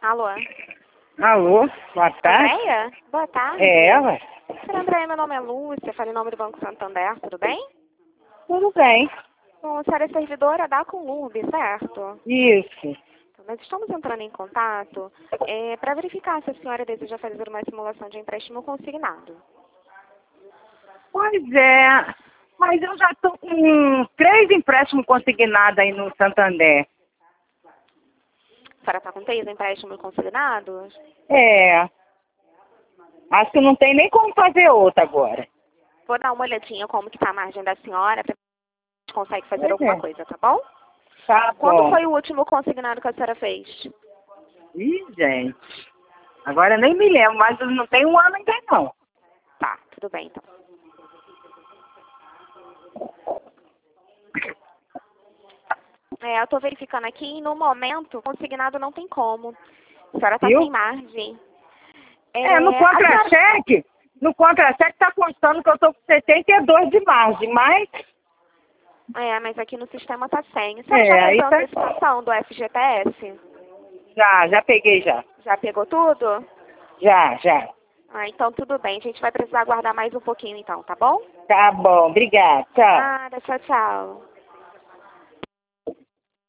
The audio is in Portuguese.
Alô? Alô, boa tarde. Andréia? Boa tarde. É ela? Senhora Andréia, meu nome é Lúcia, falo em nome do Banco Santander, tudo bem? Tudo bem. Bom, a senhora é servidora da Conurb, certo? Isso. Nós estamos entrando em contato para verificar se a senhora deseja fazer uma simulação de empréstimo consignado. Pois é, mas eu já estou com 3 empréstimos consignados aí no Santander. A senhora está com 3 empréstimos consignados? É, acho que não tem nem como fazer outra agora. Vou dar uma olhadinha como que está a margem da senhora para ver se a gente consegue fazer Pois alguma é. coisa, tá bom? Tá Quando bom. foi o último consignado que a senhora fez? Ih, gente, agora eu nem me lembro, mas não tem um ano ainda não. Tá, tudo bem então. Eu estou verificando aqui e no momento consignado não tem como. A senhora está Viu? sem margem. No A senhora... contra-cheque está constando que eu estou com 72 de margem, mas mas aqui no sistema está sem. A senhora já aí fez a tá. antecipação do FGTS? Já peguei já. Já pegou tudo? Já. Então tudo bem. A gente vai precisar aguardar mais um pouquinho então, tá bom? Tá bom, obrigada. Tchau. Nada, tchau, tchau.